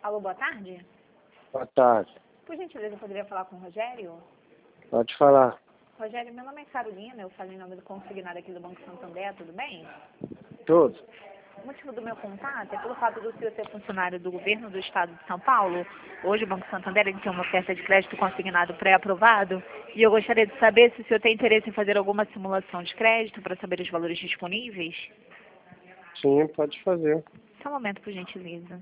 Alô, boa tarde. Boa tarde. Por gentileza, eu poderia falar com o Rogério? Pode falar. Rogério, meu nome é Carolina, eu falo em nome do consignado aqui do Banco Santander, tudo bem? Tudo. O motivo do meu contato é pelo fato do senhor ser funcionário do governo do estado de São Paulo. Hoje o Banco Santander ele tem uma oferta de crédito consignado pré-aprovado e eu gostaria de saber se o senhor tem interesse em fazer alguma simulação de crédito para saber os valores disponíveis. Sim, pode fazer. Só um momento, por gentileza.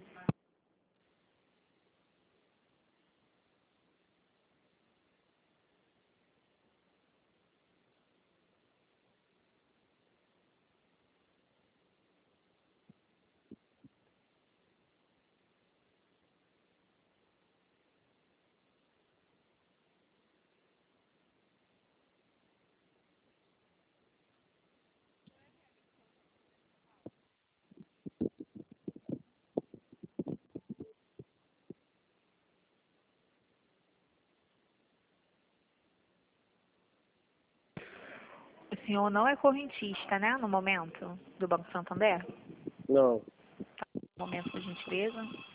O senhor não é correntista, né, no momento, do Banco Santander? Não. Um momento, por gentileza.